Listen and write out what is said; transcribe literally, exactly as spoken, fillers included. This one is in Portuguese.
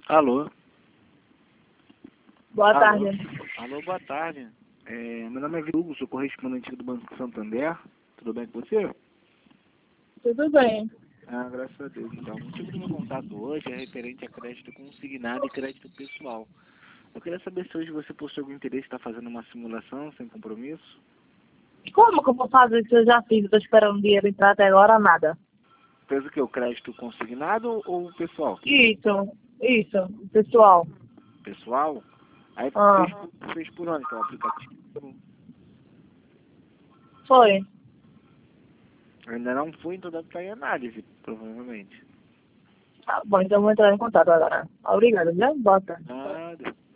Alô? Boa Alô? tarde. Alô, boa tarde. É, meu nome é Vitor Hugo, sou correspondente do Banco Santander. Tudo bem com você? Tudo bem. Ah, graças a Deus. Então, o motivo do meu contato hoje é referente a crédito consignado e crédito pessoal. Eu queria saber se hoje você possui algum interesse em estar fazendo uma simulação sem compromisso. Como que eu vou fazer se eu já fiz? Estou esperando o dinheiro entrar até agora, nada. Fez o que? O crédito consignado ou o pessoal? Isso, isso, pessoal. Pessoal? Aí Ah, fez, por- fez por onde? Pelo aplicativo? foi. Ainda não foi, então deve estar em análise, provavelmente. Tá bom, então eu vou entrar em contato agora. Obrigada, viu? Boa tarde. Nada.